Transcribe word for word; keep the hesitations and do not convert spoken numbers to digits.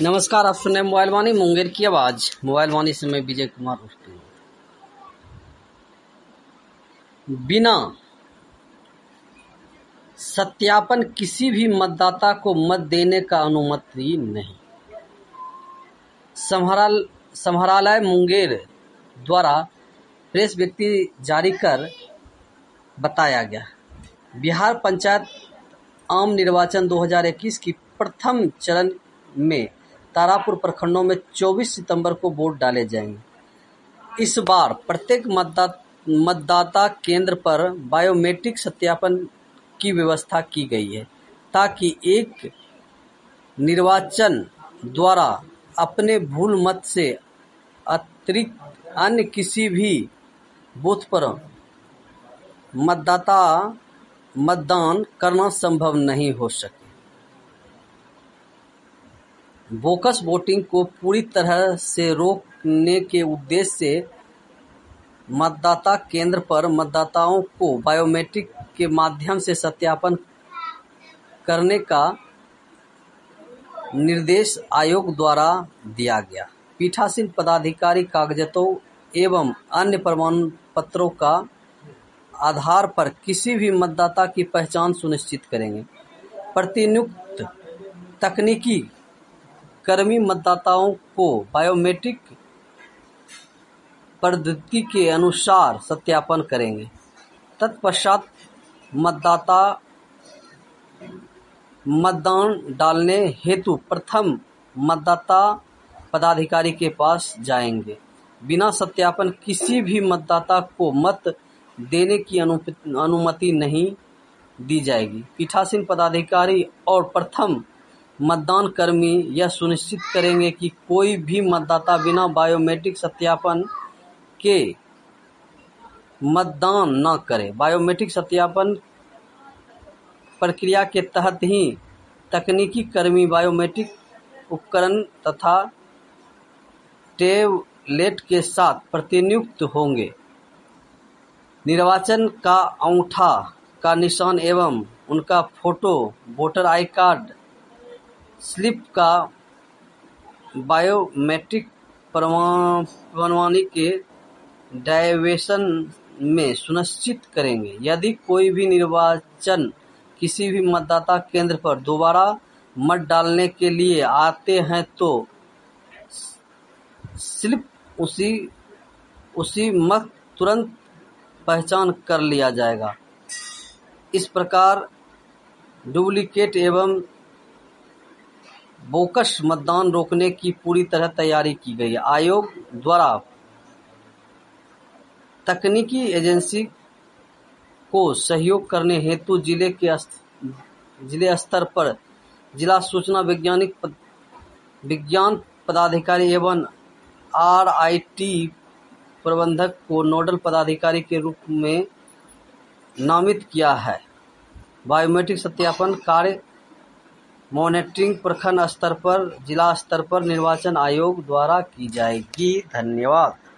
नमस्कार, आप सुन रहे हैं मोबाइल वाणी मुंगेर की आवाज। मोबाइल वाणी से मैं विजय कुमार रुस्तम। बिना सत्यापन किसी भी मतदाता को मत देने का अनुमति नहीं। समाहरणालय समाहरणालय मुंगेर द्वारा प्रेस विज्ञप्ति जारी कर बताया गया, बिहार पंचायत आम निर्वाचन दो हज़ार इक्कीस की प्रथम चरण में तारापुर प्रखंडों में चौबीस सितंबर को वोट डाले जाएंगे। इस बार प्रत्येक मतदाता केंद्र पर बायोमेट्रिक सत्यापन की व्यवस्था की गई है, ताकि एक निर्वाचन द्वारा अपने भूल मत से अतिरिक्त अन्य किसी भी बूथ पर मतदाता मतदान करना संभव नहीं हो सके। बोकस वोटिंग को पूरी तरह से रोकने के उद्देश्य से मतदाता केंद्र पर मतदाताओं को बायोमेट्रिक के माध्यम से सत्यापन करने का निर्देश आयोग द्वारा दिया गया। पीठासीन पदाधिकारी कागजों एवं अन्य प्रमाण पत्रों का आधार पर किसी भी मतदाता की पहचान सुनिश्चित करेंगे। प्रतिनियुक्त तकनीकी कर्मी मतदाताओं को बायोमेट्रिक पद्धति के अनुसार सत्यापन करेंगे। तत्पश्चात मतदाता मतदान डालने हेतु प्रथम मतदाता पदाधिकारी के पास जाएंगे। बिना सत्यापन किसी भी मतदाता को मत देने की अनुमति नहीं दी जाएगी। पीठासीन पदाधिकारी और प्रथम मतदान कर्मी यह सुनिश्चित करेंगे कि कोई भी मतदाता बिना बायोमेट्रिक सत्यापन के मतदान न करे। बायोमेट्रिक सत्यापन प्रक्रिया के तहत ही तकनीकी कर्मी बायोमेट्रिक उपकरण तथा टैबलेट के साथ प्रतिनियुक्त होंगे। निर्वाचन का अंगूठा का निशान एवं उनका photo, voter I card slip का बायोमेट्रिक प्रमाणिक के डायवेशन में सुनिश्चित करेंगे। यदि कोई भी निर्वाचन किसी भी मतदाता केंद्र पर दोबारा मत डालने के लिए आते हैं तो स्लिप उसी उसी वक्त तुरंत पहचान कर लिया जाएगा। इस प्रकार डुप्लीकेट एवं बोकस मतदान रोकने की पूरी तरह तैयारी की गई है। आयोग द्वारा तकनीकी एजेंसी को सहयोग करने हेतु जिले के जिले स्तर पर जिला सूचना वैज्ञानिक विज्ञान पदाधिकारी एवं आर आई टी प्रबंधक को नोडल पदाधिकारी के रूप में नामित किया है। बायोमेट्रिक सत्यापन कार्य मॉनिटरिंग प्रखंड स्तर पर, जिला स्तर पर निर्वाचन आयोग द्वारा की जाएगी। धन्यवाद।